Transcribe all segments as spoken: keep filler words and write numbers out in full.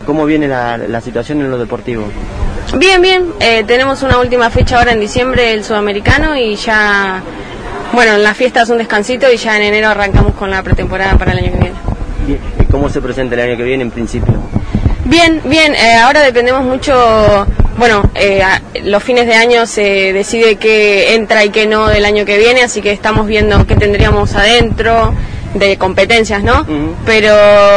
¿Cómo viene la, la situación en lo deportivo? Bien, bien. Eh, tenemos una última fecha ahora en diciembre, el sudamericano, y ya, bueno, en las fiestas un descansito y ya en enero arrancamos con la pretemporada para el año que viene. Bien. ¿Cómo se presenta el año que viene en principio? Bien, bien. Eh, ahora dependemos mucho, bueno, eh, a, los fines de año se decide qué entra y qué no del año que viene, así que estamos viendo qué tendríamos adentro de competencias, ¿no? Uh-huh. Pero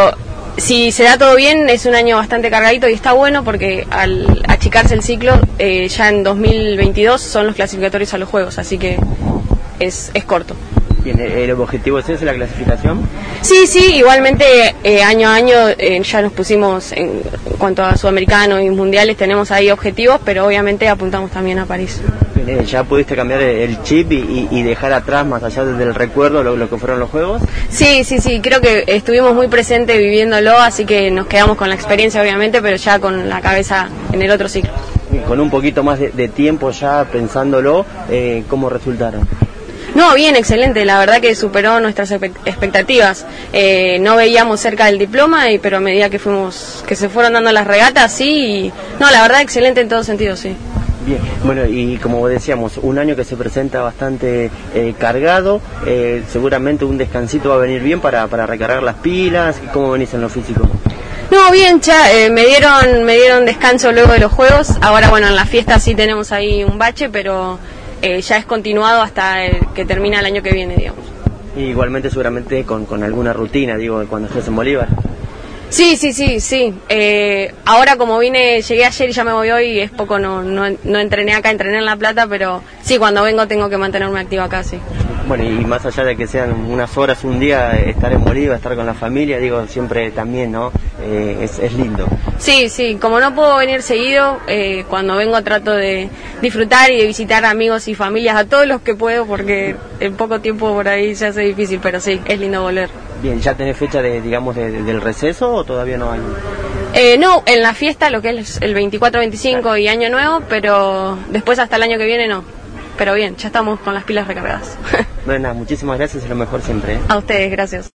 si se da todo bien, es un año bastante cargadito y está bueno porque al achicarse el ciclo, eh, ya en dos mil veintidós son los clasificatorios a los Juegos, así que es, es corto. Bien, ¿el objetivo es ese, la clasificación? Sí, sí, igualmente eh, año a año eh, ya nos pusimos, en cuanto a Sudamericano y Mundiales, tenemos ahí objetivos, pero obviamente apuntamos también a París. Bien, eh, ¿ya pudiste cambiar el chip y, y dejar atrás, más allá del recuerdo, lo, lo que fueron los Juegos? Sí, sí, sí, creo que estuvimos muy presentes viviéndolo, así que nos quedamos con la experiencia obviamente, pero ya con la cabeza en el otro ciclo. Con un poquito más de, de tiempo ya pensándolo, eh, ¿cómo resultaron? No, bien, excelente, la verdad que superó nuestras expectativas. Eh, no veíamos cerca del diploma, y, pero a medida que fuimos, que se fueron dando las regatas, sí, y, no, la verdad excelente en todo sentido, sí. Bien, bueno, y como decíamos, un año que se presenta bastante eh, cargado, eh, seguramente un descansito va a venir bien para, para recargar las pilas. ¿Cómo venís en lo físico? No, bien, ya eh, me dieron me dieron descanso luego de los Juegos. Ahora, bueno, en la fiesta sí tenemos ahí un bache, pero eh, ya es continuado hasta el que termina el año que viene, digamos. Y igualmente seguramente con, con alguna rutina, digo, cuando estés en Bolívar. Sí, sí, sí, sí. Eh, ahora como vine, llegué ayer y ya me voy hoy, es poco, no, no, no entrené acá, entrené en La Plata, pero sí, cuando vengo tengo que mantenerme activa acá, sí. Bueno, y más allá de que sean unas horas, un día, estar en Bolívar, estar con la familia, digo, siempre también, ¿no? Eh, es, es lindo. Sí, sí, como no puedo venir seguido, eh, cuando vengo trato de disfrutar y de visitar amigos y familias, a todos los que puedo, porque en poco tiempo por ahí se hace difícil, pero sí, es lindo volver. Bien, ¿ya tenés fecha de, digamos, de, de, del receso o todavía no hay? Eh, no, en la fiesta, lo que es el veinticuatro, veinticinco y Año Nuevo, pero después hasta el año que viene no. Pero bien, ya estamos con las pilas recargadas. Bueno, nada, muchísimas gracias y lo mejor siempre. ¿eh? A ustedes, gracias.